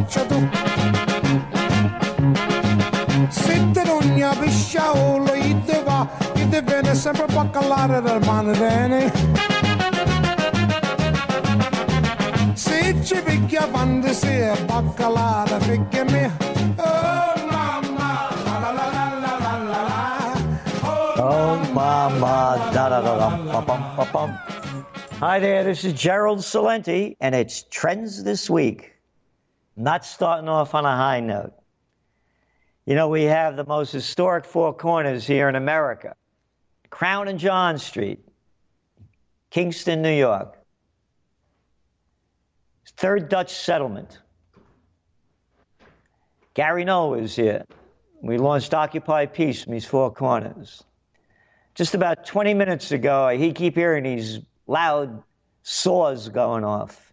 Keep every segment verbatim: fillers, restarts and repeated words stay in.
tu. Se te non ne pisciaolo, io te va, io te viene sempre a bacalare del manrene. Se ci picchia quando si è baccalare, perché me, oh mamma, la la la la la la la. Oh mama, da da da da, bum bum bum. Hi there, this is Gerald Celente, and it's Trends This Week. Not starting off on a high note. You know, we have the most historic four corners here in America. Crown and John Street, Kingston, New York. Third Dutch settlement. Gary Null is here. We launched Occupy Peace from these four corners. Just about twenty minutes ago, I keep hearing these loud saws going off.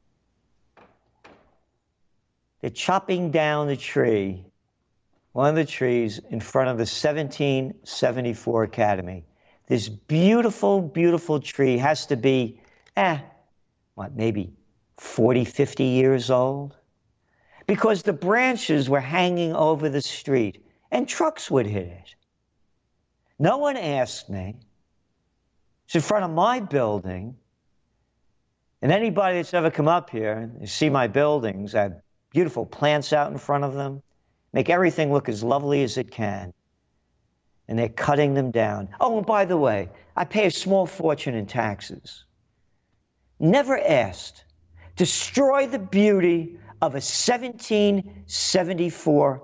They're chopping down the tree, one of the trees in front of the seventeen seventy-four Academy. This beautiful, beautiful tree has to be, eh, what, maybe forty, fifty years old? Because the branches were hanging over the street and trucks would hit it. No one asked me. It's in front of my building. And anybody that's ever come up here and see my buildings, I have beautiful plants out in front of them, make everything look as lovely as it can. And they're cutting them down. Oh, and by the way, I pay a small fortune in taxes. Never asked. Destroy the beauty of a seventeen seventy-four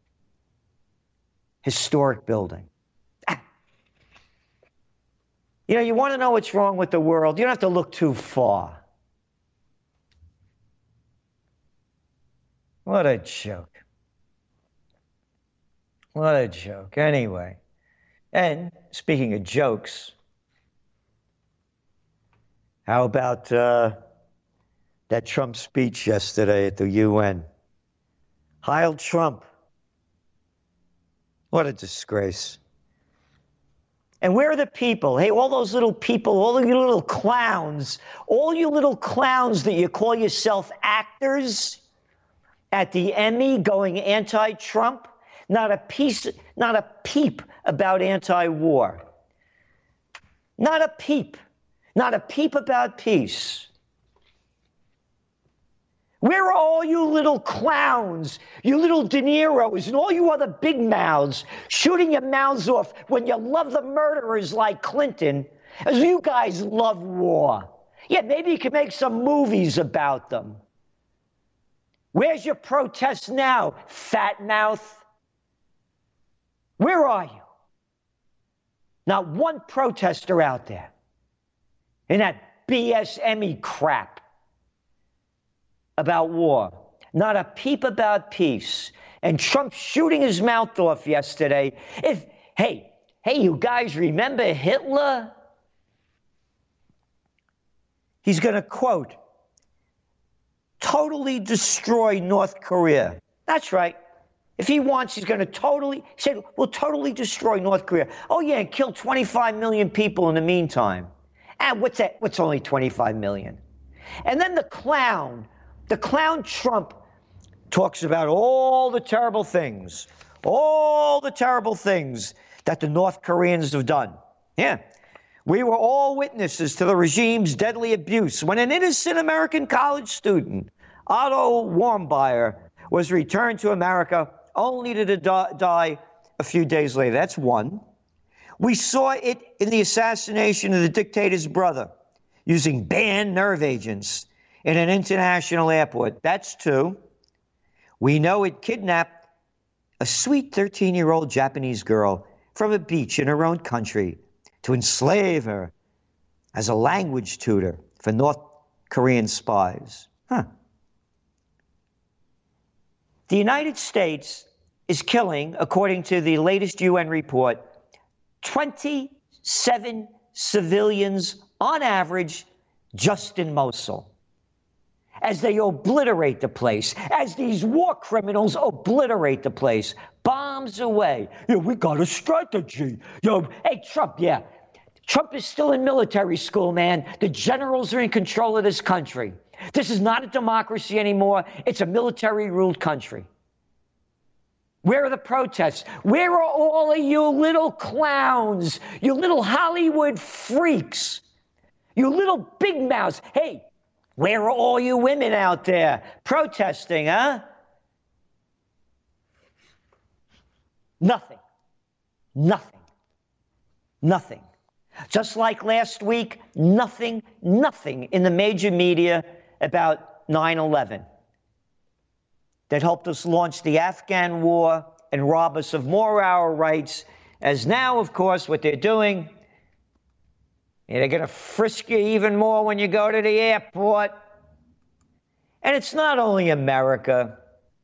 historic building. Ah. You know, you want to know what's wrong with the world, you don't have to look too far. What a joke. What a joke. Anyway, and speaking of jokes, how about uh, that Trump speech yesterday at the U N? Heil Trump. What a disgrace. And where are the people? Hey, all those little people, all you little clowns, all you little clowns that you call yourself actors at the Emmy going anti-Trump, not a piece, not a peep about anti-war. Not a peep. Not a peep about peace. Where are all you little clowns, you little De Niros, and all you other big mouths shooting your mouths off when you love the murderers like Clinton, as you guys love war? Yeah, maybe you can make some movies about them. Where's your protest now, fat mouth? Where are you? Not one protester out there in that B S Emmy crap about war. Not a peep about peace. And Trump shooting his mouth off yesterday. If, hey, hey, you guys remember Hitler? He's going to quote, totally destroy North Korea. That's right. If he wants, he's going to totally, he said, we'll totally destroy North Korea. Oh, yeah, and kill twenty-five million people in the meantime. And what's that? What's only twenty-five million? And then the clown, the clown Trump talks about all the terrible things, all the terrible things that the North Koreans have done. Yeah. We were all witnesses to the regime's deadly abuse when an innocent American college student, Otto Warmbier, was returned to America only to die a few days later. That's one. We saw it in the assassination of the dictator's brother using banned nerve agents in an international airport. That's two. We know it kidnapped a sweet thirteen-year-old Japanese girl from a beach in her own country to enslave her as a language tutor for North Korean spies. Huh. The United States is killing, according to the latest U N report, twenty-seven civilians on average just in Mosul, as they obliterate the place, as these war criminals obliterate the place, bombs away. Yeah, we got a strategy. Yo, hey, Trump, yeah. Trump is still in military school, man. The generals are in control of this country. This is not a democracy anymore. It's a military-ruled country. Where are the protests? Where are all of you little clowns, you little Hollywood freaks, you little big mouths? Hey, where are all you women out there protesting, huh? Nothing. Nothing. Nothing. Just like last week, nothing, nothing in the major media about nine eleven that helped us launch the Afghan war and rob us of more of our rights, as now, of course, what they're doing, they're going to frisk you even more when you go to the airport. And it's not only America.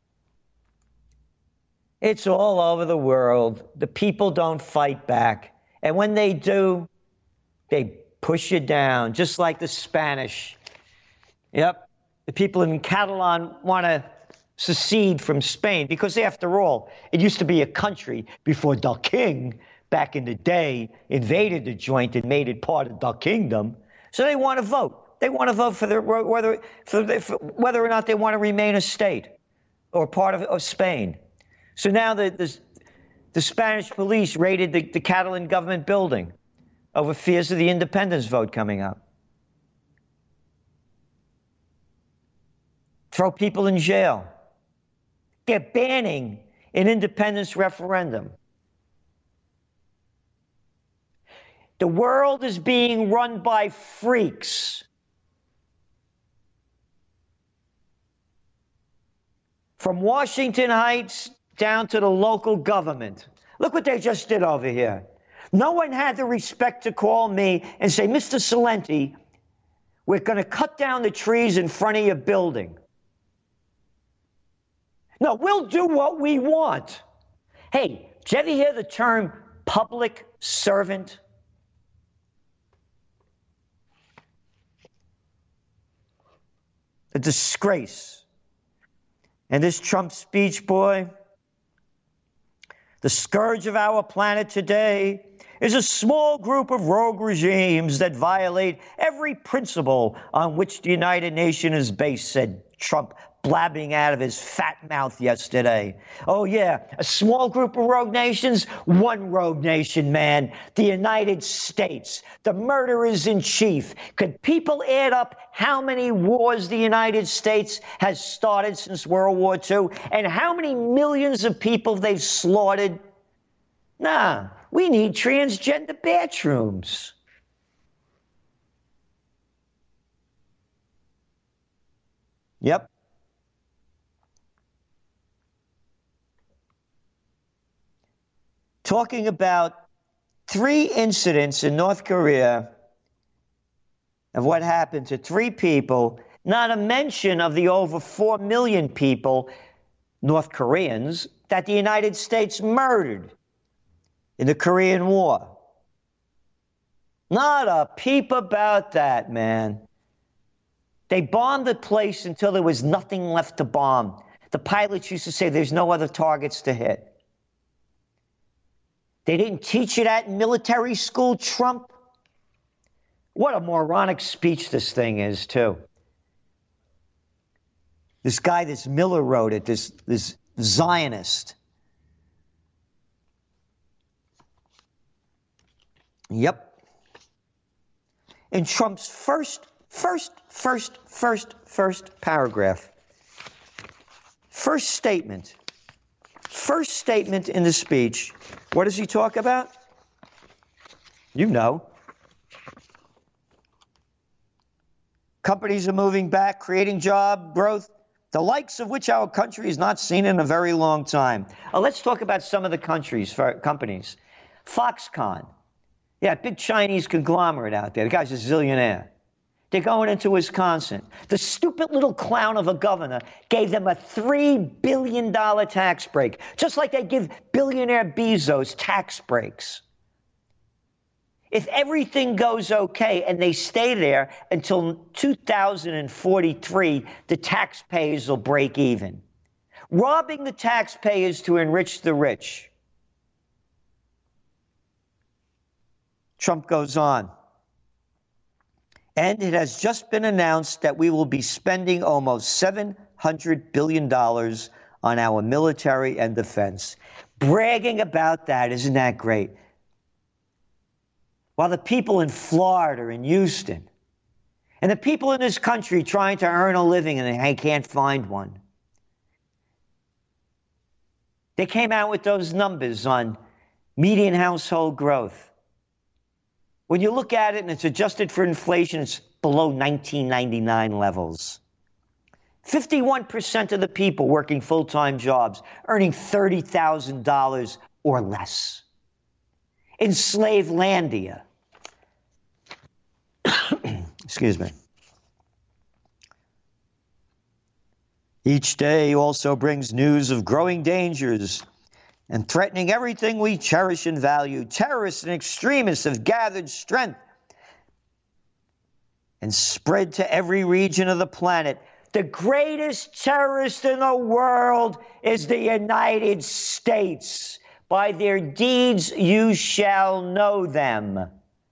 It's all over the world. The people don't fight back. And when they do, they push you down, just like the Spanish. Yep. The people in Catalan want to secede from Spain because, after all, it used to be a country before the king, back in the day, invaded the joint and made it part of the kingdom. So they want to vote. They want to vote for, the, whether, for, the, for whether or not they want to remain a state or part of, of Spain. So now the, the, the Spanish police raided the, the Catalan government building over fears of the independence vote coming up. Throw people in jail. They're banning an independence referendum. The world is being run by freaks. From Washington Heights down to the local government. Look what they just did over here. No one had the respect to call me and say, Mister Celente, we're going to cut down the trees in front of your building. No, we'll do what we want. Hey, did you ever hear the term public servant? A disgrace. And this Trump speech, boy, the scourge of our planet today is a small group of rogue regimes that violate every principle on which the United Nations is based, said Trump, blabbing out of his fat mouth yesterday. Oh, yeah, a small group of rogue nations, one rogue nation, man, the United States, the murderers in chief. Could people add up how many wars the United States has started since World War Two and how many millions of people they've slaughtered? Nah, we need transgender bathrooms. Yep. Talking about three incidents in North Korea of what happened to three people, not a mention of the over four million people, North Koreans, that the United States murdered in the Korean War. Not a peep about that, man. They bombed the place until there was nothing left to bomb. The pilots used to say there's no other targets to hit. They didn't teach you that in military school, Trump? What a moronic speech this thing is, too. This guy, this Miller wrote it, this, this Zionist. Yep. In Trump's first, first, first, first, first paragraph, first statement, first statement in the speech, what does he talk about? You know. Companies are moving back, creating job growth, the likes of which our country has not seen in a very long time. Uh, let's talk about some of the countries, for companies. Foxconn. Yeah, big Chinese conglomerate out there. The guy's a zillionaire. They're going into Wisconsin. The stupid little clown of a governor gave them a three billion dollars tax break, just like they give billionaire Bezos tax breaks. If everything goes okay and they stay there until two thousand forty-three, the taxpayers will break even. Robbing the taxpayers to enrich the rich. Trump goes on. And it has just been announced that we will be spending almost seven hundred billion dollars on our military and defense. Bragging about that, isn't that great? While the people in Florida and Houston, and the people in this country trying to earn a living and they can't find one. They came out with those numbers on median household growth. When you look at it and it's adjusted for inflation, it's below nineteen ninety-nine levels. fifty-one percent of the people working full-time jobs, earning thirty thousand dollars or less. Enslavelandia. Excuse me. Each day also brings news of growing dangers and threatening everything we cherish and value. Terrorists and extremists have gathered strength and spread to every region of the planet. The greatest terrorist in the world is the United States. By their deeds you shall know them.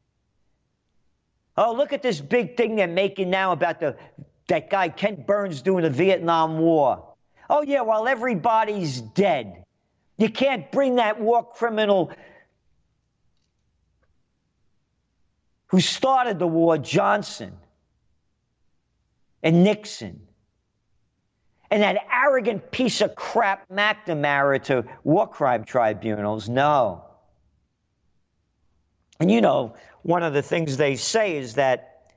Oh, look at this big thing they're making now about the that guy Ken Burns doing the Vietnam War. Oh yeah, while everybody's dead. You can't bring that war criminal who started the war, Johnson and Nixon, and that arrogant piece of crap McNamara to war crime tribunals. No. And you know, one of the things they say is that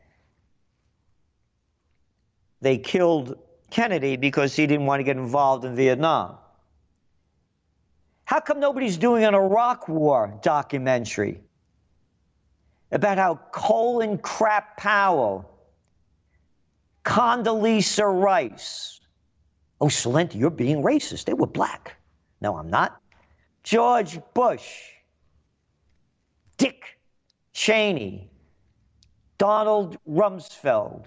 they killed Kennedy because he didn't want to get involved in Vietnam. How come nobody's doing an Iraq War documentary about how Colin Crap Powell, Condoleezza Rice, oh, Salenti, you're being racist. They were black. No, I'm not. George Bush, Dick Cheney, Donald Rumsfeld,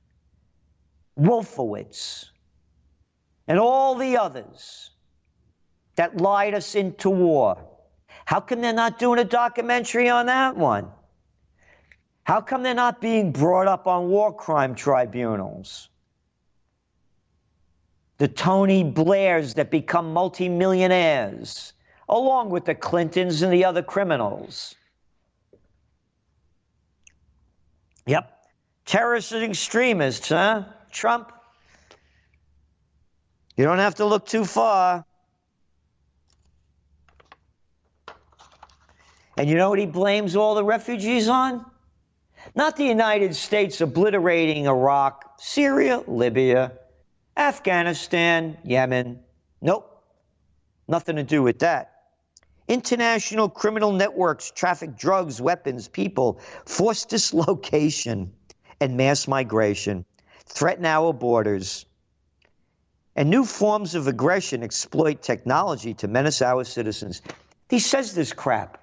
Wolfowitz, and all the others that lied us into war. How come they're not doing a documentary on that one? How come they're not being brought up on war crime tribunals? The Tony Blairs that become multimillionaires, along with the Clintons and the other criminals. Yep. Terrorists and extremists, huh? Trump. You don't have to look too far. And you know what he blames all the refugees on? Not the United States obliterating Iraq, Syria, Libya, Afghanistan, Yemen. Nope. Nothing to do with that. International criminal networks traffic drugs, weapons, people, forced dislocation, and mass migration, threaten our borders, and new forms of aggression exploit technology to menace our citizens. He says this crap.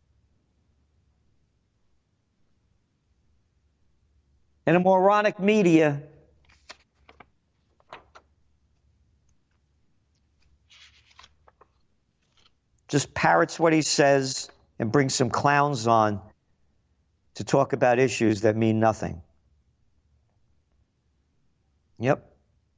And a moronic media just parrots what he says and brings some clowns on to talk about issues that mean nothing. Yep.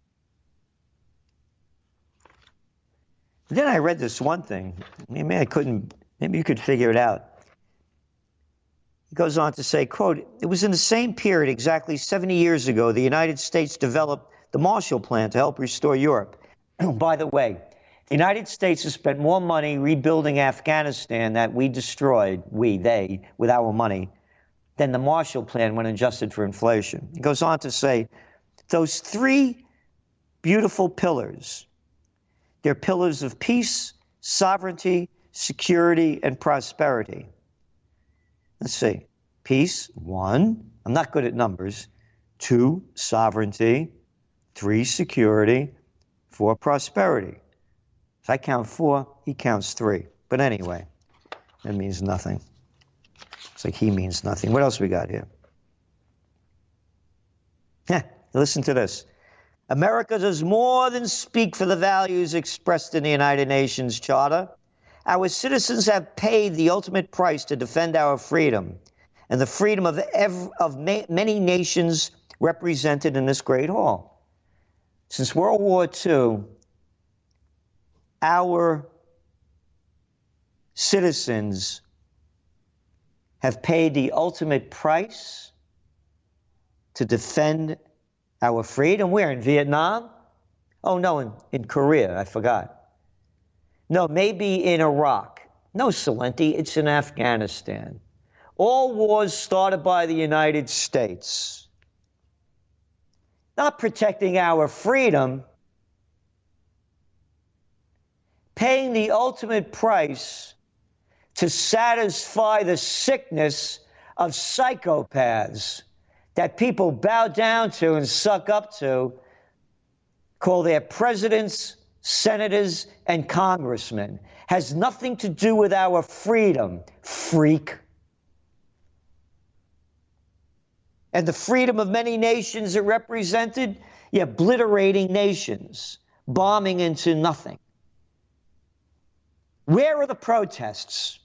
Then I read this one thing. Maybe I couldn't, maybe you could figure it out. He goes on to say, quote, it was in the same period, exactly seventy years ago, the United States developed the Marshall Plan to help restore Europe. By the way, the United States has spent more money rebuilding Afghanistan that we destroyed, we, they, with our money, than the Marshall Plan when adjusted for inflation. He goes on to say, those three beautiful pillars, they're pillars of peace, sovereignty, security, and prosperity. Let's see. Peace, one. I'm not good at numbers. Two, sovereignty. Three, security. Four, prosperity. If I count four, he counts three. But anyway, that means nothing. It's like he means nothing. What else we got here? Heh, listen to this. America does more than speak for the values expressed in the United Nations Charter. Our citizens have paid the ultimate price to defend our freedom, and the freedom of, ev- of ma- many nations represented in this great hall. Since World War Two, our citizens have paid the ultimate price to defend our freedom. Where? In Vietnam? Oh, no, in, in Korea. I forgot. No, maybe in Iraq. No, Salenti, it's in Afghanistan. All wars started by the United States. Not protecting our freedom, paying the ultimate price to satisfy the sickness of psychopaths that people bow down to and suck up to, call their presidents, senators, and congressmen. Has nothing to do with our freedom, freak. And the freedom of many nations it represented, yeah, obliterating nations, bombing into nothing. Where are the protests?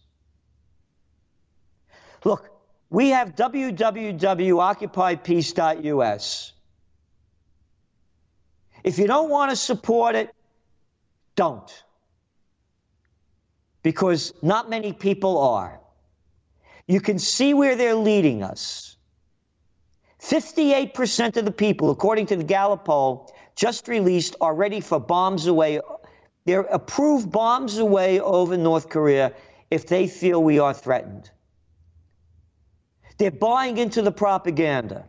Look, we have w w w dot occupy peace dot u s. If you don't want to support it, don't. Because not many people are. You can see where they're leading us. fifty-eight percent of the people, according to the Gallup poll, just released, are ready for bombs away. They're approved bombs away over North Korea if they feel we are threatened. They're buying into the propaganda.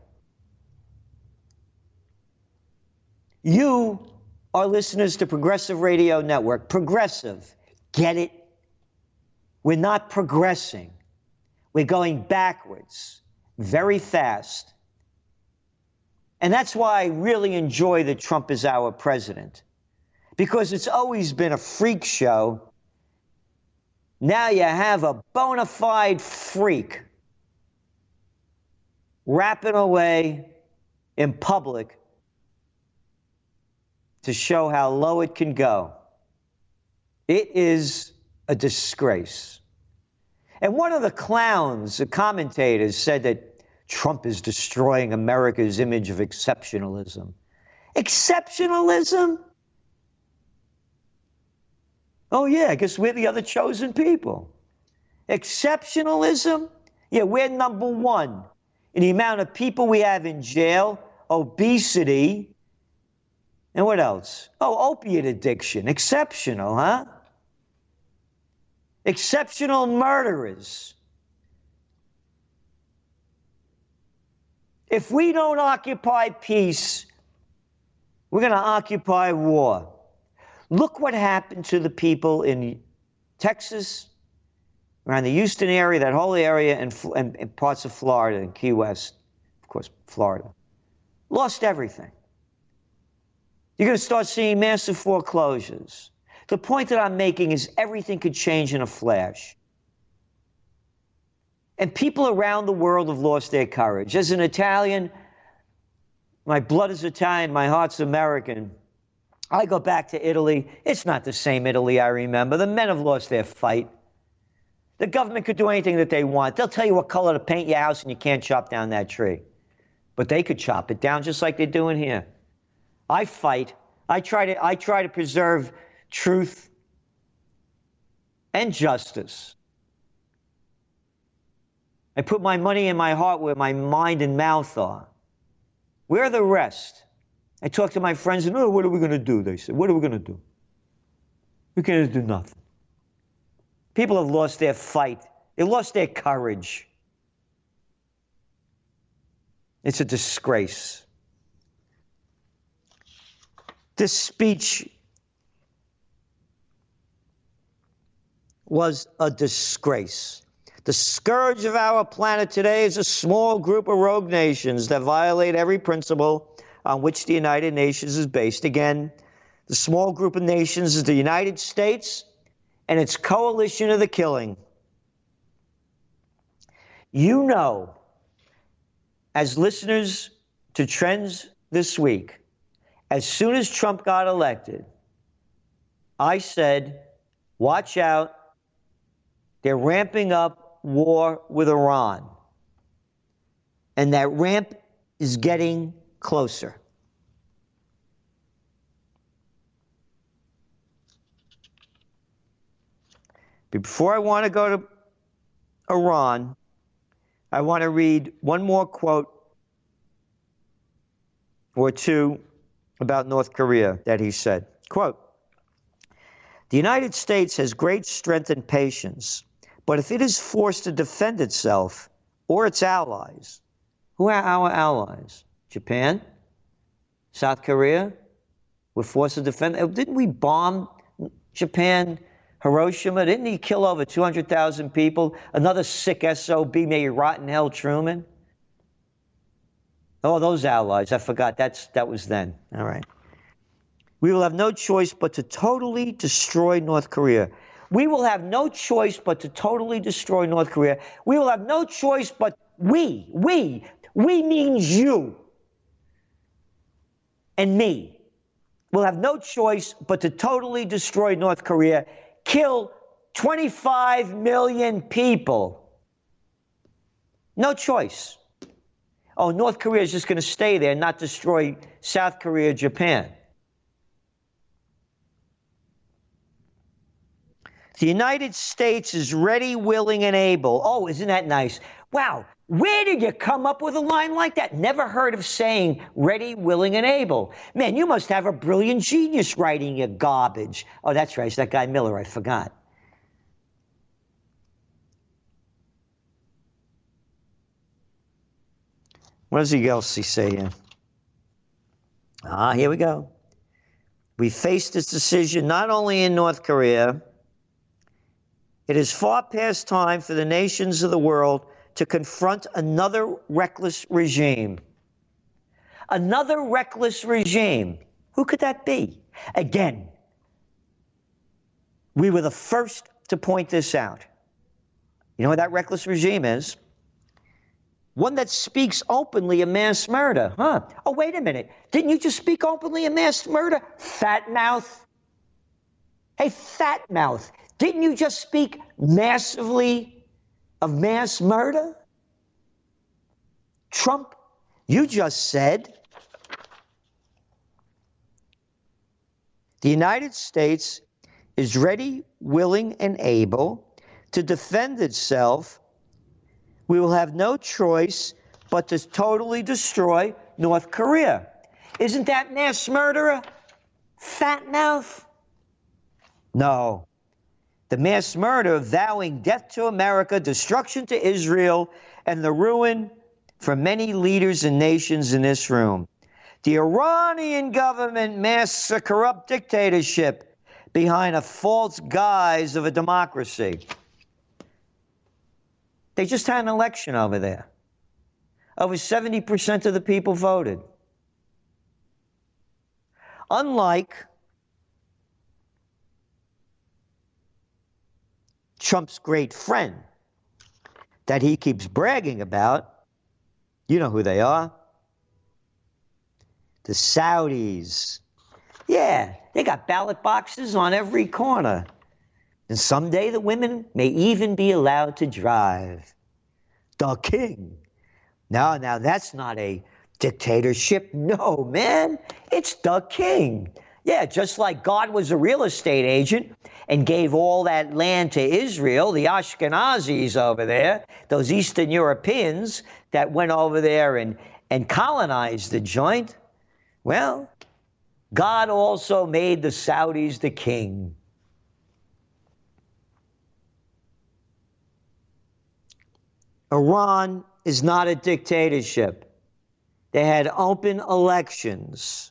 You are listeners to Progressive Radio Network. Progressive. Get it? We're not progressing. We're going backwards very fast. And that's why I really enjoy that Trump is our president. Because it's always been a freak show. Now you have a bona fide freak rapping away in public to show how low it can go. It is a disgrace. And one of the clowns, the commentators, said that Trump is destroying America's image of exceptionalism. Exceptionalism? Oh, yeah, I guess we're the other chosen people. Exceptionalism? Yeah, we're number one in the amount of people we have in jail, obesity, and what else? Oh, opiate addiction. Exceptional, huh? Exceptional murderers. If we don't occupy peace, we're going to occupy war. Look what happened to the people in Texas, around the Houston area, that whole area, and, and, and parts of Florida and Key West, of course, Florida. Lost everything. You're going to start seeing massive foreclosures. The point that I'm making is everything could change in a flash. And people around the world have lost their courage. As an Italian, my blood is Italian, my heart's American. I go back to Italy. It's not the same Italy I remember. The men have lost their fight. The government could do anything that they want. They'll tell you what color to paint your house, and you can't chop down that tree. But they could chop it down just like they're doing here. I fight. I try to, I try to preserve truth and justice. I put my money and my heart where my mind and mouth are. Where are the rest? I talk to my friends and, oh, what are we going to do? They said, what are we going to do? We can't do nothing. People have lost their fight. They lost their courage. It's a disgrace. This speech was a disgrace. The scourge of our planet today is a small group of rogue nations that violate every principle on which the United Nations is based. Again, the small group of nations is the United States and its coalition of the killing. You know, as listeners to Trends This Week, as soon as Trump got elected, I said, watch out, they're ramping up war with Iran. And that ramp is getting closer. Before I want to go to Iran, I want to read one more quote or two about North Korea that he said. Quote, "The United States has great strength and patience, but if it is forced to defend itself or its allies," who are our allies? Japan? South Korea? We're forced to defend. Didn't we bomb Japan? Hiroshima? Didn't he kill over two hundred thousand people? Another sick S O B, may he rot in hell, Truman? Oh, those allies. I forgot. That's, that was then. All right. "We will have no choice but to totally destroy North Korea." We will have no choice but to totally destroy North Korea. We will have no choice but we, we, we means you and me. We'll have no choice but to totally destroy North Korea, kill twenty-five million people. No choice. Oh, North Korea is just going to stay there and not destroy South Korea, Japan. "The United States is ready, willing, and able." Oh, isn't that nice? Wow. Where did you come up with a line like that? Never heard of saying ready, willing, and able. Man, you must have a brilliant genius writing your garbage. Oh, that's right. It's that guy Miller. I forgot. What does he else he say here? Ah, here we go. "We face this decision not only in North Korea. It is far past time for the nations of the world to confront another reckless regime." Another reckless regime. Who could that be? Again, we were the first to point this out. You know what that reckless regime is? One that speaks openly of mass murder. Huh? Oh, wait a minute. Didn't you just speak openly of mass murder? Fat mouth. Hey, fat mouth. Didn't you just speak massively of mass murder? Trump, you just said the United States is ready, willing, and able to defend itself. We will have no choice but to totally destroy North Korea. Isn't that mass murderer? Fat mouth? No. The mass murder vowing death to America, destruction to Israel, and the ruin for many leaders and nations in this room. The Iranian government masks a corrupt dictatorship behind a false guise of a democracy. They just had an election over there. Over seventy percent of the people voted. Unlike Trump's great friend that he keeps bragging about, you know who they are. The Saudis. Yeah, they got ballot boxes on every corner. And someday the women may even be allowed to drive. The king. No, now that's not a dictatorship. No, man, it's the king. Yeah, just like God was a real estate agent and gave all that land to Israel, the Ashkenazis over there, those Eastern Europeans that went over there and, and colonized the joint. Well, God also made the Saudis the king. Iran is not a dictatorship. They had open elections.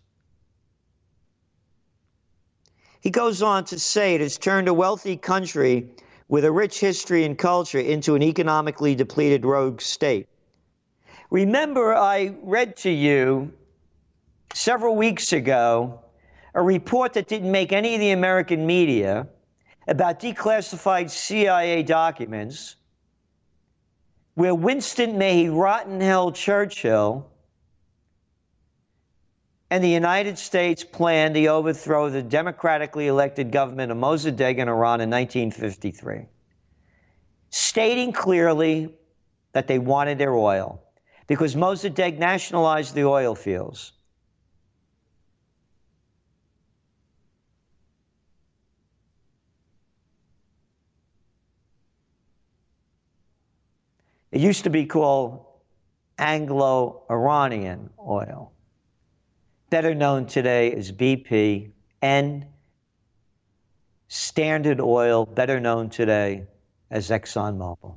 He goes on to say it has turned a wealthy country with a rich history and culture into an economically depleted rogue state. Remember, I read to you several weeks ago a report that didn't make any of the American media about declassified C I A documents where Winston May Rotten Hell Churchill and the United States planned to overthrow the democratically elected government of Mossadegh in Iran in nineteen fifty-three, stating clearly that they wanted their oil. because Mossadegh nationalized the oil fields. It used to be called Anglo-Iranian oil, better known today as B P, and Standard Oil, better known today as ExxonMobil.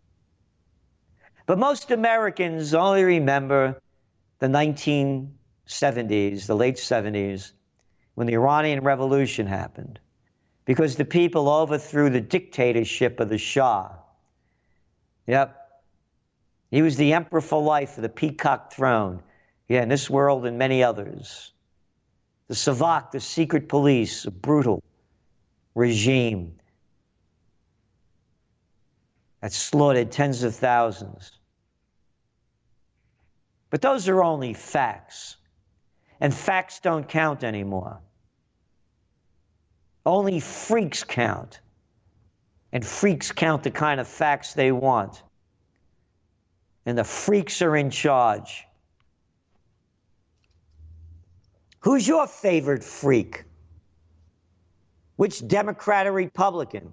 But most Americans only remember the nineteen seventies, the late seventies, when the Iranian Revolution happened, because the people overthrew the dictatorship of the Shah. Yep. He was the emperor for life of the peacock throne. Yeah, in this world and many others. The Savak, the secret police, a brutal regime that slaughtered tens of thousands. But those are only facts. And facts don't count anymore. Only freaks count. And freaks count the kind of facts they want. And the freaks are in charge. Who's your favorite freak? Which Democrat or Republican?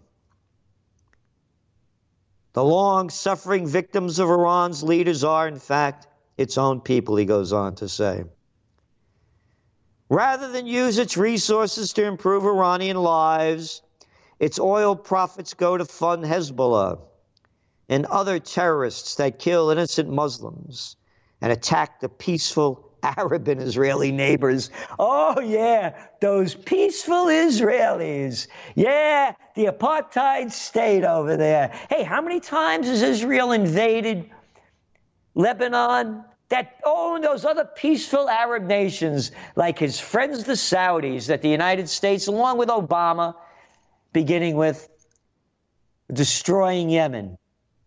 The long-suffering victims of Iran's leaders are, in fact, its own people, he goes on to say. Rather than use its resources to improve Iranian lives, its oil profits go to fund Hezbollah and other terrorists that kill innocent Muslims and attack the peaceful Arab and Israeli neighbors. Oh, yeah, those peaceful Israelis. Yeah, the apartheid state over there. Hey, how many times has Israel invaded Lebanon? That, oh, and those other peaceful Arab nations, like his friends the Saudis, that the United States, along with Obama, beginning with destroying Yemen,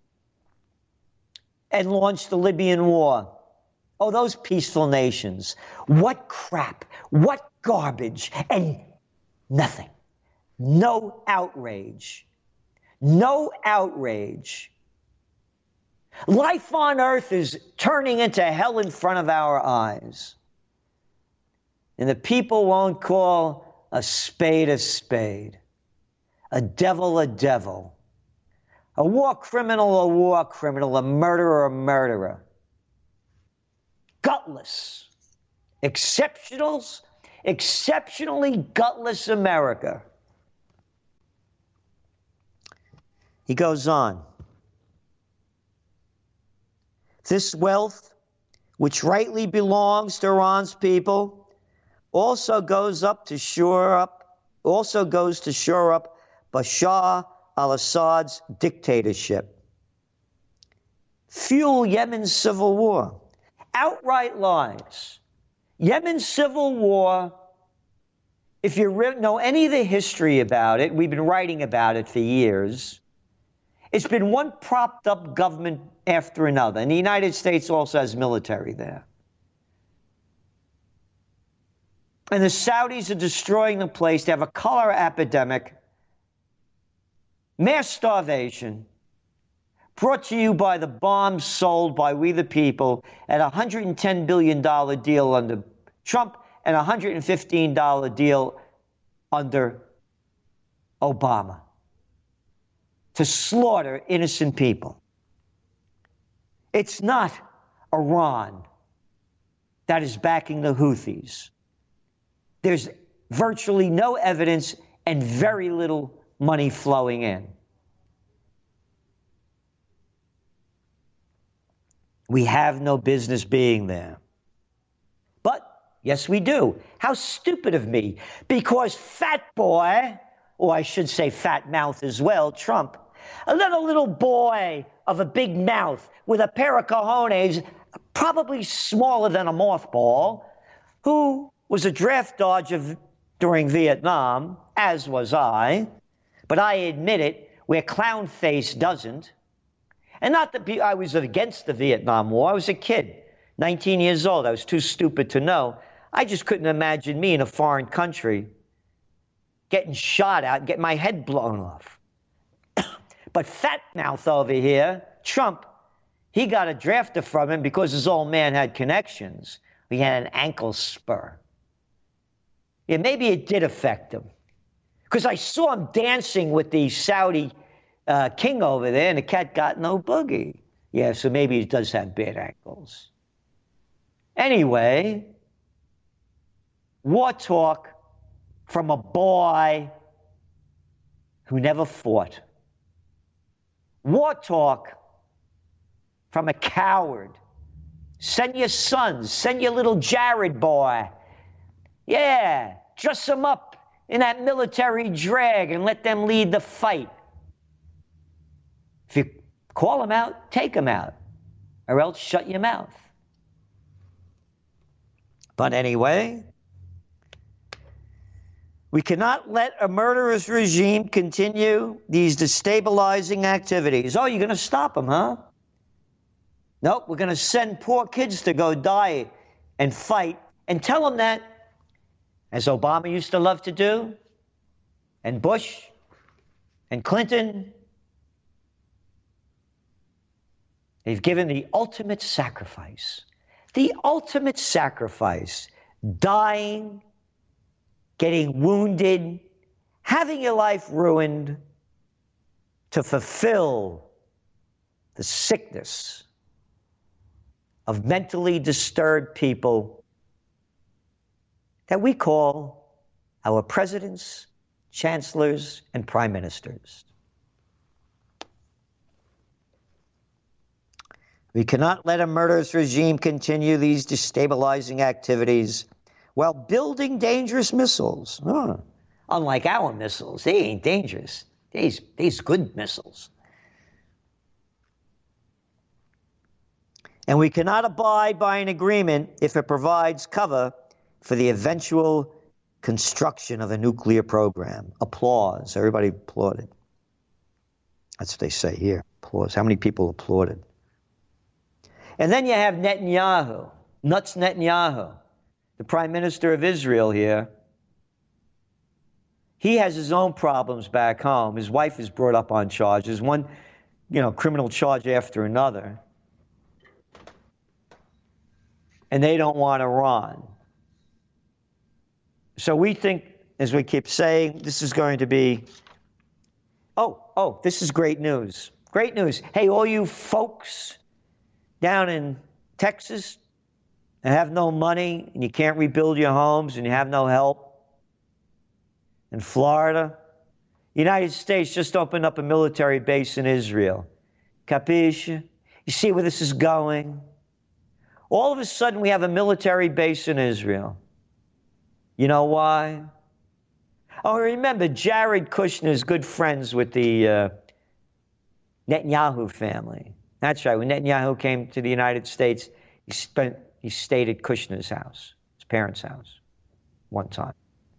and launched the Libyan war. Oh, those peaceful nations. What crap, what garbage, and nothing. No outrage. No outrage. Life on earth is turning into hell in front of our eyes. And the people won't call a spade a spade, a devil a devil, a war criminal a war criminal, a murderer a murderer. Gutless. Exceptionals, exceptionally gutless America. He goes on. This wealth, which rightly belongs to Iran's people, also goes up to shore up, also goes to shore up Bashar al-Assad's dictatorship. Fuel Yemen's civil war. Outright lies. Yemen's civil war, if you re- know any of the history about it, we've been writing about it for years, it's been one propped up government after another. And the United States also has military there. And the Saudis are destroying the place. They have a cholera epidemic, mass starvation, brought to you by the bombs sold by We the People at a one hundred ten billion dollars deal under Trump and a one hundred fifteen dollars deal under Obama to slaughter innocent people. It's not Iran that is backing the Houthis. There's virtually no evidence and very little money flowing in. We have no business being there. But, yes, we do. How stupid of me. Because fat boy, or I should say fat mouth as well, Trump, another little boy of a big mouth with a pair of cojones, probably smaller than a mothball, who was a draft dodger during Vietnam, as was I, but I admit it, where clown face doesn't. And not that I was against the Vietnam War. I was a kid, nineteen years old. I was too stupid to know. I just couldn't imagine me in a foreign country getting shot at and getting my head blown off. But fat mouth over here, Trump, He got a drafter from him because his old man had connections. He had an ankle spur. Yeah, maybe it did affect him. Because I saw him dancing with the Saudi uh, king over there, and the cat got no boogie. Yeah, so maybe he does have bad ankles. Anyway, war talk from a boy who never fought. War talk from a coward. Send your sons, send your little Jared boy. Yeah, dress them up in that military drag and let them lead the fight. If you call them out, take them out, or else shut your mouth. But anyway, we cannot let a murderous regime continue these destabilizing activities. Oh, you're going to stop them, huh? Nope, we're going to send poor kids to go die and fight and tell them that, as Obama used to love to do, and Bush, and Clinton. They've given the ultimate sacrifice. The ultimate sacrifice. Dying, getting wounded, having your life ruined to fulfill the sickness of mentally disturbed people that we call our presidents, chancellors, and prime ministers. We cannot let a murderous regime continue these destabilizing activities while building dangerous missiles. Huh. Unlike our missiles, they ain't dangerous. These, these good missiles. And we cannot abide by an agreement if it provides cover for the eventual construction of a nuclear program. Applause. Everybody applauded. That's what they say here. Applause. How many people applauded? And then you have Netanyahu, Nuts Netanyahu, the prime minister of Israel here. He has his own problems back home. His wife is brought up on charges, one, you know, criminal charge after another. And they don't want Iran. So we think, as we keep saying, this is going to be, oh, oh, this is great news. Great news. Hey, all you folks down in Texas and have no money and you can't rebuild your homes and you have no help. In Florida, the United States just opened up a military base in Israel. Capiche? You see where this is going? All of a sudden, we have a military base in Israel. You know why? Oh, remember, Jared Kushner is good friends with the uh, Netanyahu family. That's right. When Netanyahu came to the United States, he spent he stayed at Kushner's house, his parents' house, one time.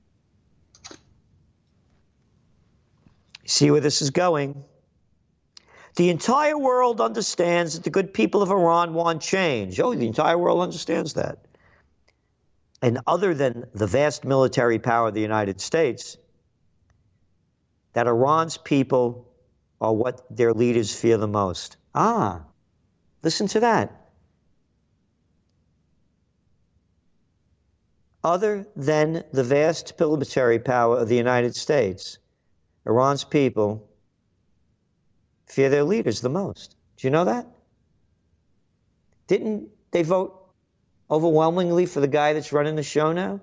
See where this is going? The entire world understands that the good people of Iran want change. Oh, the entire world understands that. And other than the vast military power of the United States, that Iran's people are what their leaders fear the most. Ah, listen to that. Other than the vast military power of the United States, Iran's people fear their leaders the most. Do you know that? Didn't they vote overwhelmingly for the guy that's running the show now?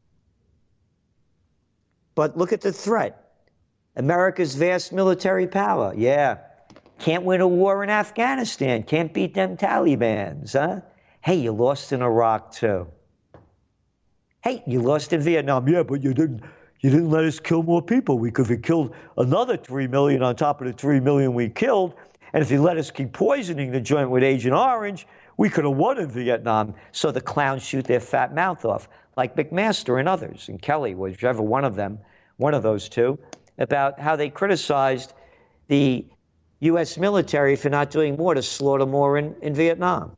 But look at the threat. America's vast military power. Yeah. Can't win a war in Afghanistan. Can't beat them Talibans, huh? Hey, you lost in Iraq too. Hey, you lost in Vietnam. Yeah, but you didn't you didn't let us kill more people. We could have killed another three million on top of the three million we killed. And if you let us keep poisoning the joint with Agent Orange, we could have won in Vietnam. So the clowns shoot their fat mouth off, like McMaster and others, and Kelly, whichever one of them, one of those two, about how they criticized the U S military for not doing more to slaughter more in, in Vietnam.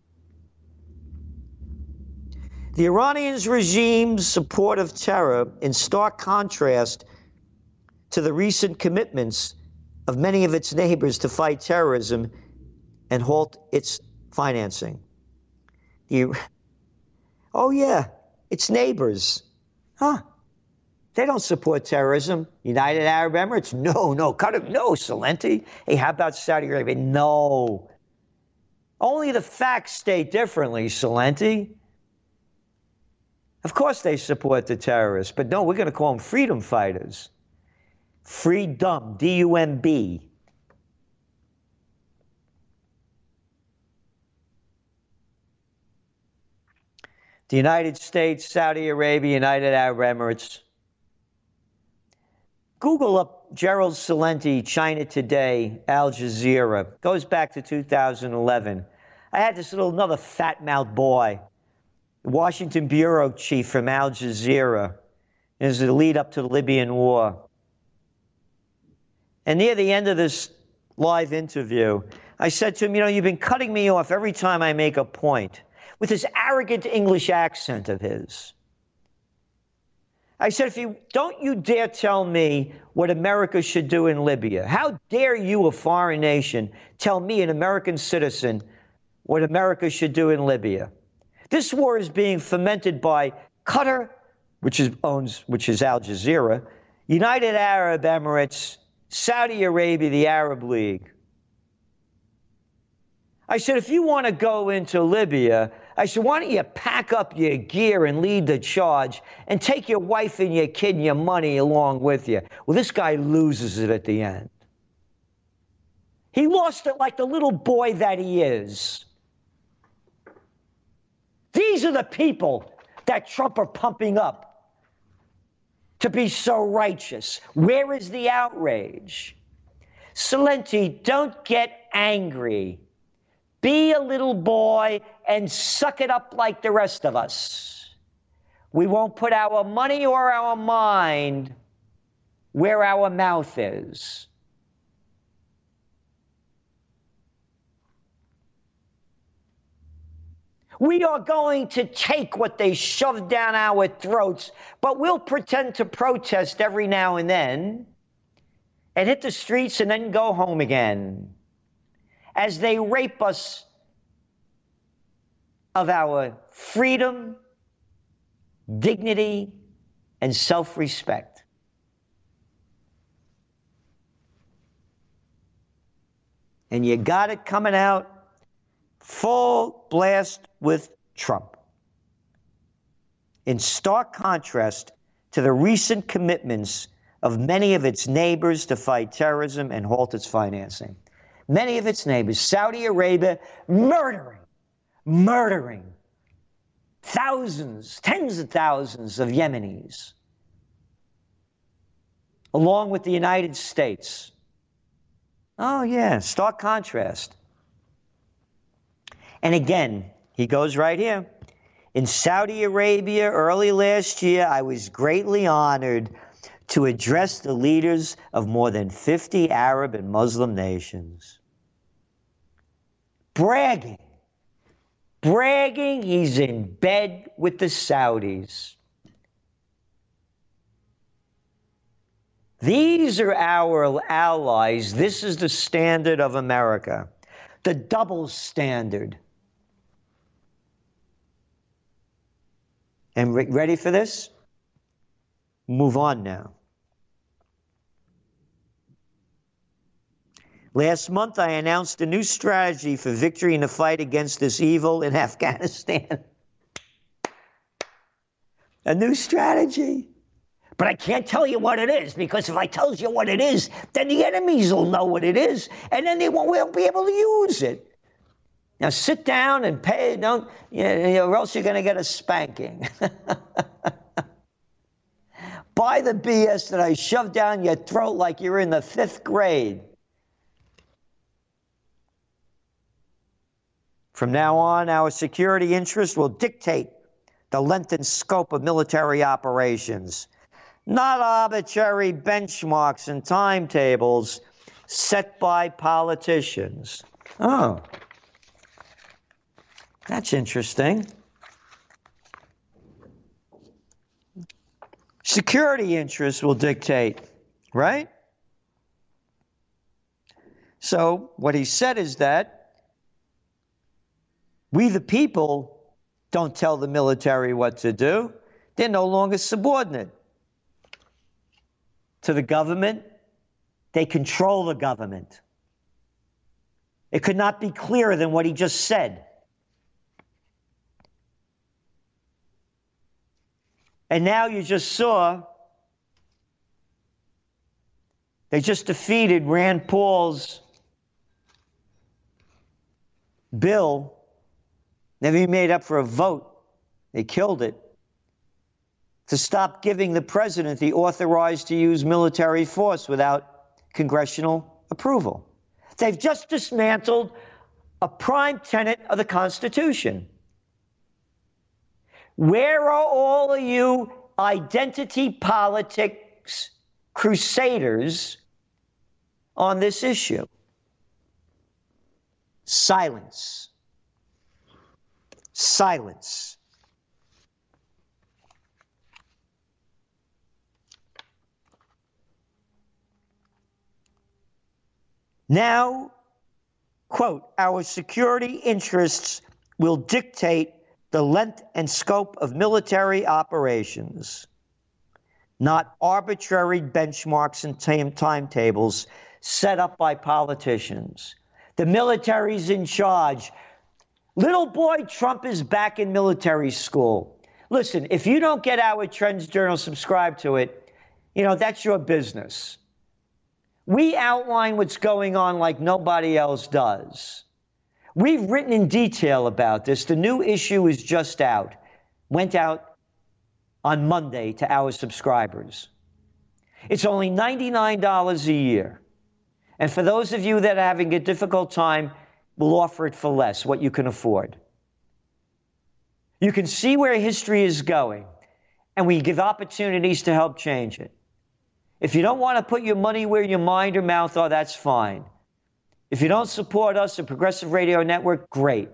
The Iranians' regime's support of terror, in stark contrast to the recent commitments of many of its neighbors to fight terrorism and halt its financing. You, oh, yeah, it's neighbors. Huh? They don't support terrorism. United Arab Emirates? No, no. Cut it. No, Celente. Hey, how about Saudi Arabia? No. Only the facts state differently, Celente. Of course they support the terrorists, but no, we're going to call them freedom fighters. Freedom, D U M B. The United States, Saudi Arabia, United Arab Emirates. Google up Gerald Celente, China Today, Al Jazeera. Goes back to two thousand eleven. I had this little, another fat-mouthed boy, Washington bureau chief from Al Jazeera. It was the lead up to the Libyan war. And near the end of this live interview, I said to him, you know, you've been cutting me off every time I make a point with this arrogant English accent of his. I said, if you don't you dare tell me what America should do in Libya. How dare you, a foreign nation, tell me, an American citizen, what America should do in Libya? This war is being fomented by Qatar, which is owns, which is Al Jazeera, United Arab Emirates, Saudi Arabia, the Arab League. I said, if you want to go into Libya, I said, why don't you pack up your gear and lead the charge and take your wife and your kid and your money along with you? Well, this guy loses it at the end. He lost it like the little boy that he is. These are the people that Trump are pumping up to be so righteous. Where is the outrage? Celente, don't get angry. Be a little boy and suck it up like the rest of us. We won't put our money or our mind where our mouth is. We are going to take what they shove down our throats, but we'll pretend to protest every now and then and hit the streets and then go home again as they rape us of our freedom, dignity, and self-respect. And you got it coming out full blast with Trump. In stark contrast to the recent commitments of many of its neighbors to fight terrorism and halt its financing. Many of its neighbors, Saudi Arabia, murdering, murdering thousands, tens of thousands of Yemenis, along with the United States. Oh, yeah, stark contrast. And again, he goes right here. In Saudi Arabia early last year, I was greatly honored to address the leaders of more than fifty Arab and Muslim nations. Bragging. Bragging he's in bed with the Saudis. These are our allies. This is the standard of America. The double standard. And re- ready for this? Move on now. Last month, I announced a new strategy for victory in the fight against this evil in Afghanistan. A new strategy. But I can't tell you what it is, because if I tell you what it is, then the enemies will know what it is, and then they won't, won't be able to use it. Now sit down and pay, don't, you know, or else you're going to get a spanking. Buy the B S that I shoved down your throat like you're in the fifth grade. From now on, our security interests will dictate the length and scope of military operations, not arbitrary benchmarks and timetables set by politicians. Oh, that's interesting. Security interests will dictate, right? So what he said is that We, the people, don't tell the military what to do. They're no longer subordinate to the government. They control the government. It could not be clearer than what he just said. And now you just saw they just defeated Rand Paul's bill. Never even made up for a vote. They killed it. To stop giving the president the authorized to use military force without congressional approval. They've just dismantled a prime tenet of the Constitution. Where are all of you identity politics crusaders on this issue? Silence. Silence. Now, quote, our security interests will dictate the length and scope of military operations, not arbitrary benchmarks and time timetables set up by politicians. The military's in charge. Little boy Trump is back in military school. Listen, if you don't get our Trends Journal, subscribe to it, you know, that's your business. We outline what's going on like nobody else does. We've written in detail about this. The new issue is just out. Went out on Monday to our subscribers. It's only ninety-nine dollars a year. And for those of you that are having a difficult time, we'll offer it for less, what you can afford. You can see where history is going, and we give opportunities to help change it. If you don't want to put your money where your mind or mouth are, that's fine. If you don't support us, the Progressive Radio Network, great.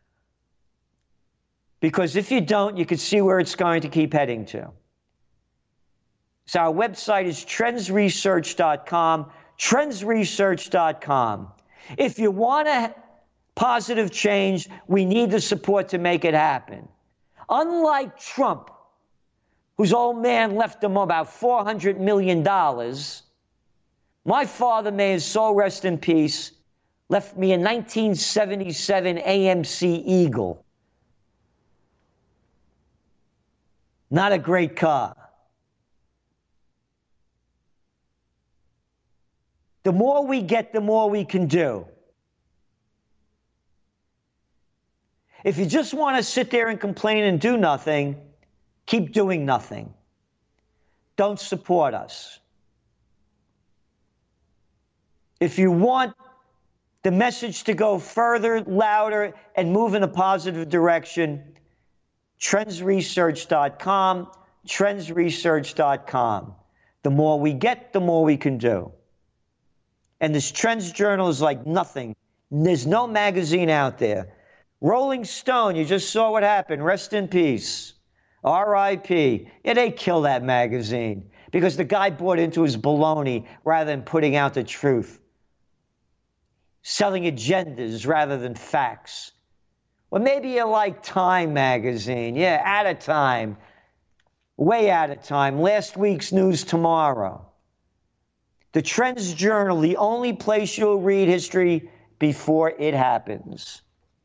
Because if you don't, you can see where it's going to keep heading to. So our website is trends research dot com, trends research dot com. If you want a positive change, we need the support to make it happen. Unlike Trump, whose old man left him about four hundred million dollars, my father, may his soul rest in peace, left me a nineteen seventy-seven A M C Eagle. Not a great car. The more we get, the more we can do. If you just want to sit there and complain and do nothing, keep doing nothing. Don't support us. If you want the message to go further, louder, and move in a positive direction, trends research dot com, trends research dot com. The more we get, the more we can do. And this Trends Journal is like nothing. There's no magazine out there. Rolling Stone, you just saw what happened. Rest in peace. R I P Yeah, they kill that magazine because the guy bought into his baloney rather than putting out the truth. Selling agendas rather than facts. Well, maybe you like Time magazine. Yeah, out of time. Way out of time. Last week's news tomorrow. The Trends Journal, the only place you'll read history before it happens.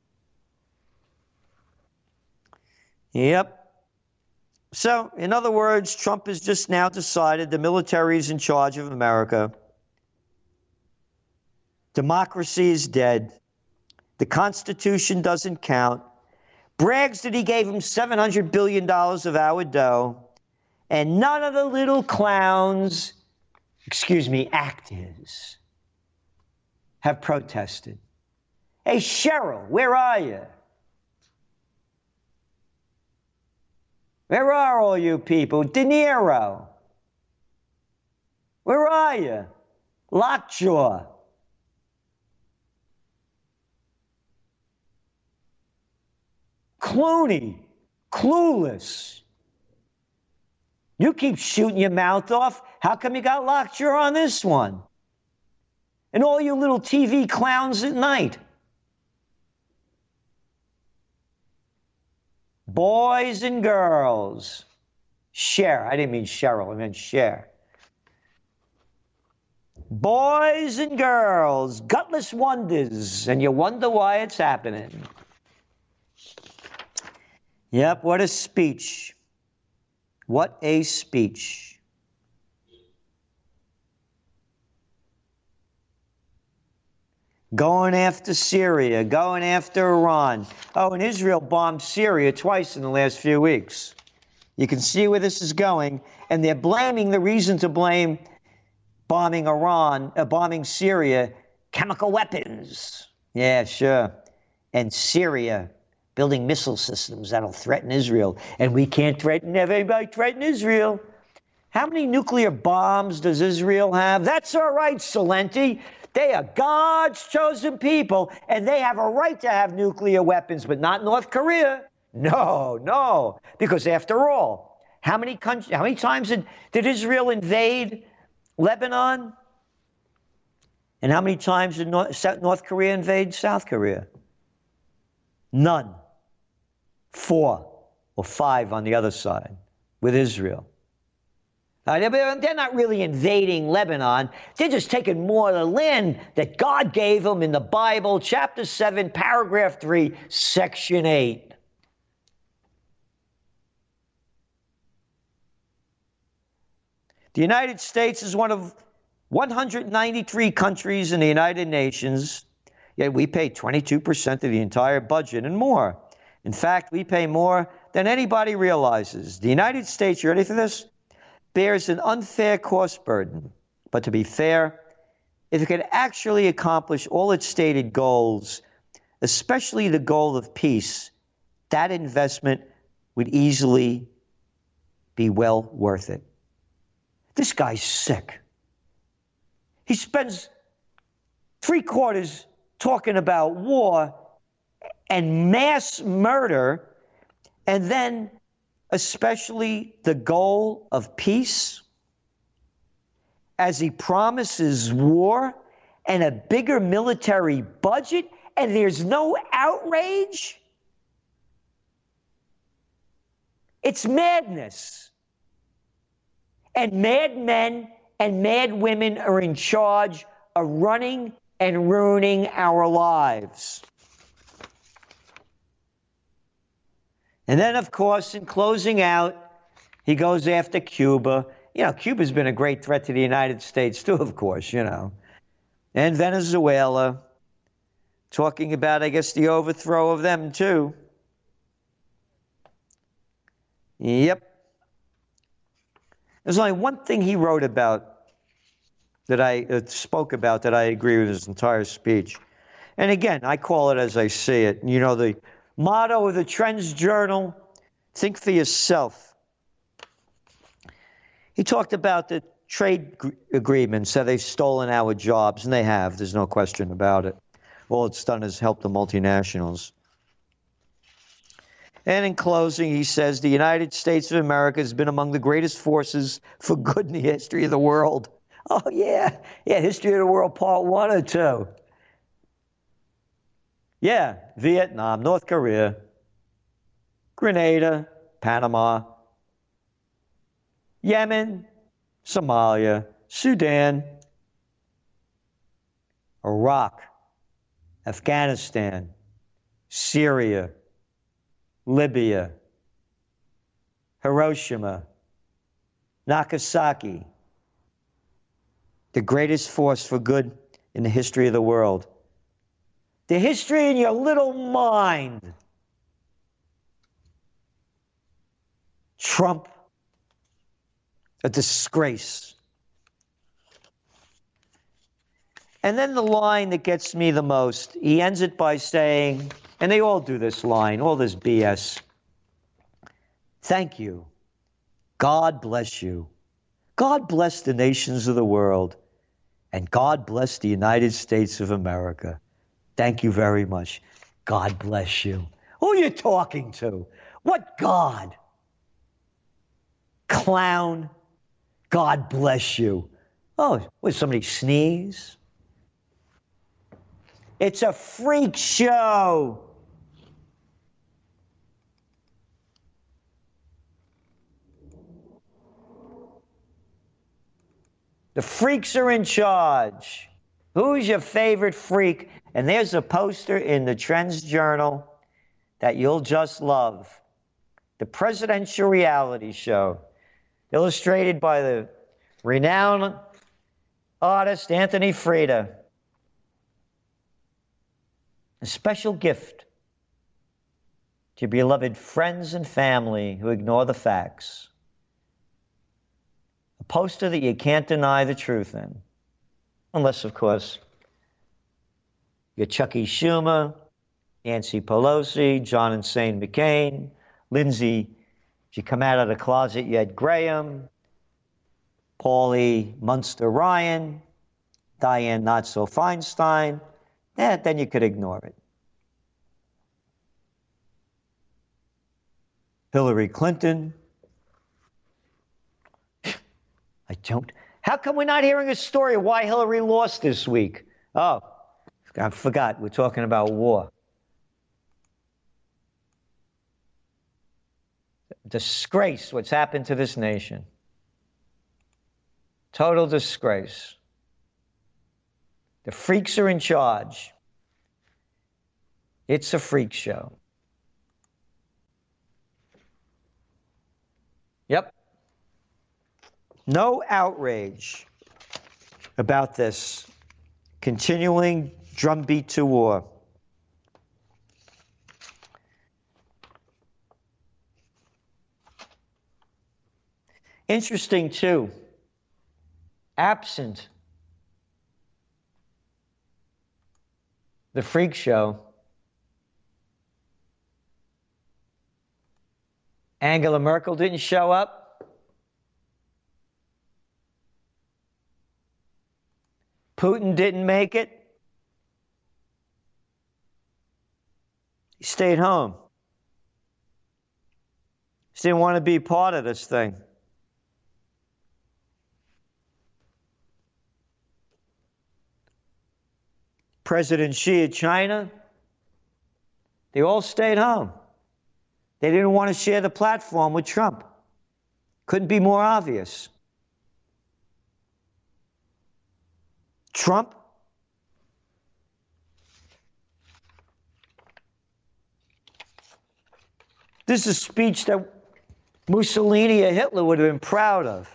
Yep. So, in other words, Trump has just now decided the military is in charge of America. Democracy is dead. The Constitution doesn't count. Brags that he gave him seven hundred billion dollars of our dough. And none of the little clowns, excuse me, actors, have protested. Hey, Cheryl, where are you? Where are all you people? De Niro. Where are you? Lockjaw. Clooney. Clueless. You keep shooting your mouth off. How come you got lockjaw on this one? And all you little T V clowns at night. Boys and girls. Cher. I didn't mean Cheryl. I meant Cher. Boys and girls, gutless wonders, and you wonder why it's happening. Yep, what a speech. What a speech. Going after Syria, going after Iran. Oh, and Israel bombed Syria twice in the last few weeks. You can see where this is going, and they're blaming the reason to blame bombing Iran, uh, bombing Syria, chemical weapons. Yeah, sure. And Syria building missile systems that'll threaten Israel. And we can't threaten, have anybody threaten Israel. How many nuclear bombs does Israel have? That's all right, Celente. They are God's chosen people, and they have a right to have nuclear weapons, but not North Korea. No, no. Because after all, how many countries, how many times did, did Israel invade Lebanon? And how many times did North, North Korea invade South Korea? None. Four or five on the other side with Israel. Uh, they're, they're not really invading Lebanon. They're just taking more of the land that God gave them in the Bible, chapter seven, paragraph three, section eight. The United States is one of one hundred ninety-three countries in the United Nations, yet we pay twenty-two percent of the entire budget and more. In fact, we pay more than anybody realizes. The United States, you ready for this? Bears an unfair cost burden. But to be fair, if it could actually accomplish all its stated goals, especially the goal of peace, that investment would easily be well worth it. This guy's sick. He spends three quarters talking about war and mass murder, and then especially the goal of peace, as he promises war and a bigger military budget, and there's no outrage? It's madness. And mad men and mad women are in charge of running and ruining our lives. And then, of course, in closing out, he goes after Cuba. You know, Cuba's been a great threat to the United States, too, of course, you know. And Venezuela, talking about, I guess, the overthrow of them, too. Yep. There's only one thing he wrote about that I uh, spoke about that I agree with his entire speech. And again, I call it as I see it. You know, the motto of the Trends Journal, think for yourself. He talked about the trade agreements, how they've stolen our jobs, and they have. There's no question about it. All it's done is help the multinationals. And in closing, he says, the United States of America has been among the greatest forces for good in the history of the world. Oh, yeah. Yeah, history of the world, part one or two. Yeah, Vietnam, North Korea, Grenada, Panama, Yemen, Somalia, Sudan, Iraq, Afghanistan, Syria, Libya, Hiroshima, Nagasaki, the greatest force for good in the history of the world. The history in your little mind. Trump, a disgrace. And then the line that gets me the most, he ends it by saying, and they all do this line, all this B S. Thank you. God bless you. God bless the nations of the world. And God bless the United States of America. Thank you very much. God bless you. Who are you talking to? What God? Clown. God bless you. Oh, would somebody sneeze? It's a freak show. The freaks are in charge. Who's your favorite freak? And there's a poster in the Trends Journal that you'll just love. The Presidential Reality Show, illustrated by the renowned artist Anthony Freda. A special gift to your beloved friends and family who ignore the facts. A poster that you can't deny the truth in. Unless, of course, you're Chucky Schumer, Nancy Pelosi, John Insane McCain, Lindsey, if you come out of the closet, you had Graham, Paulie Munster Ryan, Diane Not-So-Feinstein. Eh, then you could ignore it. Hillary Clinton. I don't. How come we're not hearing a story of why Hillary lost this week? Oh, I forgot. We're talking about war. Disgrace what's happened to this nation. Total disgrace. The freaks are in charge. It's a freak show. Yep. No outrage about this continuing drumbeat to war. Interesting, too. Absent the freak show, Angela Merkel didn't show up. Putin didn't make it. He stayed home. He didn't want to be part of this thing. President Xi of China, they all stayed home. They didn't want to share the platform with Trump. Couldn't be more obvious. Trump this is a speech that Mussolini or Hitler would have been proud of.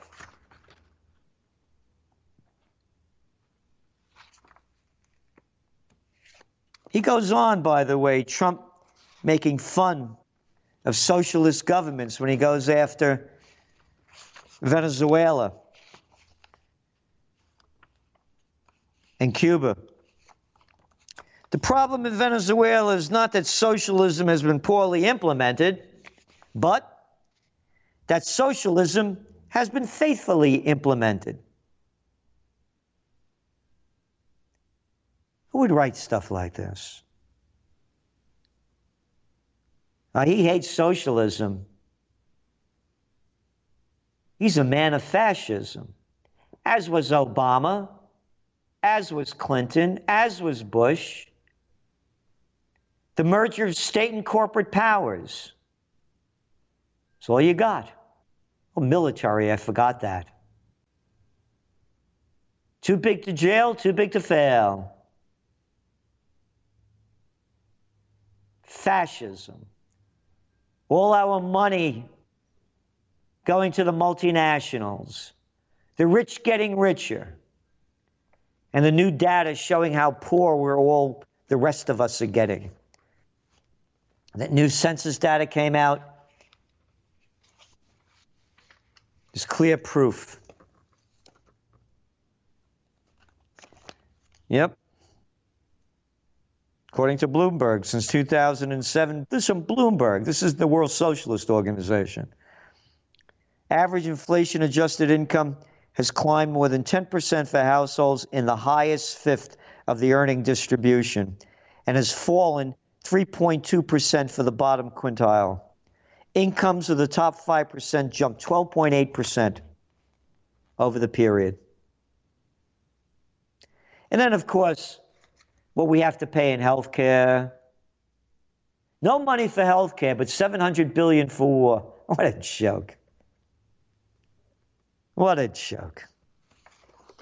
He goes on, by the way, Trump making fun of socialist governments when he goes after Venezuela and Cuba. The problem in Venezuela is not that socialism has been poorly implemented, but that socialism has been faithfully implemented. Who would write stuff like this? Uh, he hates socialism. He's a man of fascism, as was Obama, as was Clinton, as was Bush. The merger of state and corporate powers. That's all you got. Oh, military, I forgot that. Too big to jail, too big to fail. Fascism. All our money going to the multinationals. The rich getting richer. And the new data showing how poor we're all, the rest of us are getting. That new census data came out. There's clear proof. Yep. According to Bloomberg, since two thousand seven, this is from Bloomberg. This is the World Socialist Organization. Average inflation-adjusted income has climbed more than ten percent for households in the highest fifth of the earning distribution and has fallen three point two percent for the bottom quintile. Incomes of the top five percent jumped twelve point eight percent over the period. And then, of course, what we have to pay in health care. No money for health care, but seven hundred billion dollars for war. What a joke. What a joke.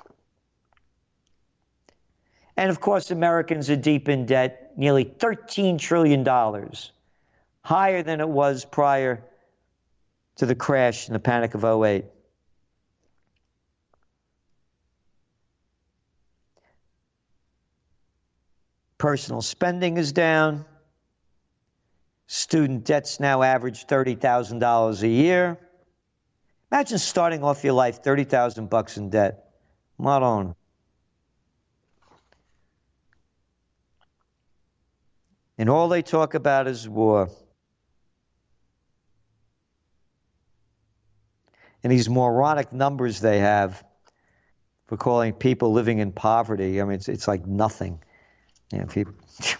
And of course, Americans are deep in debt, nearly thirteen trillion dollars, higher than it was prior to the crash and the panic of oh eight. Personal spending is down. Student debts now average thirty thousand dollars a year. Imagine starting off your life thirty thousand bucks in debt. Not on. And all they talk about is war. And these moronic numbers they have for calling people living in poverty. I mean, it's, it's like nothing. You know, people,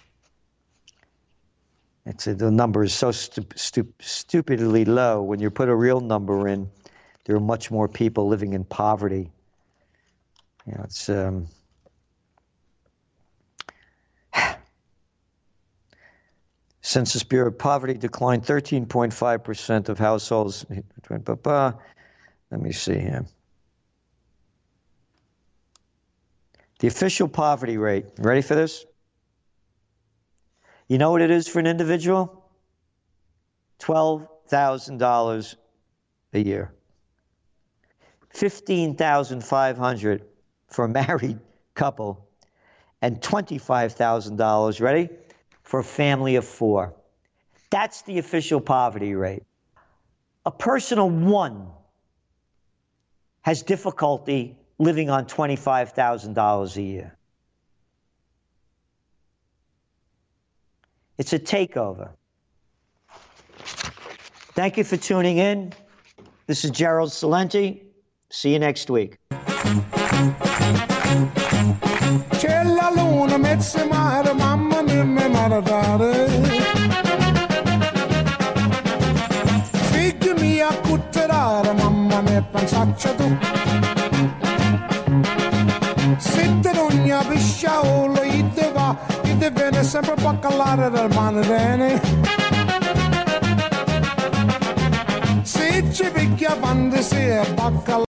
it's, the number is so stu stu stupidly low. When you put a real number in, there are much more people living in poverty. You know, it's... Um, Census Bureau poverty declined thirteen point five percent of households. Let me see here. The official poverty rate. Ready for this? You know what it is for an individual? twelve thousand dollars a year. fifteen thousand five hundred dollars for a married couple, and twenty-five thousand dollars, ready? For a family of four. That's the official poverty rate. A person of one has difficulty living on twenty-five thousand dollars a year. It's a takeover. Thank you for tuning in. This is Gerald Celente. See you next week. C'è la luna, mezza mare, mamma mia, mi maradare. Figli mia, cutterare, mamma mia, pensaccia tu. Se te non ne pisciaolo, gli te va, gli te viene sempre a bacalare del manrene. Se ci picchia quando si è bacalare.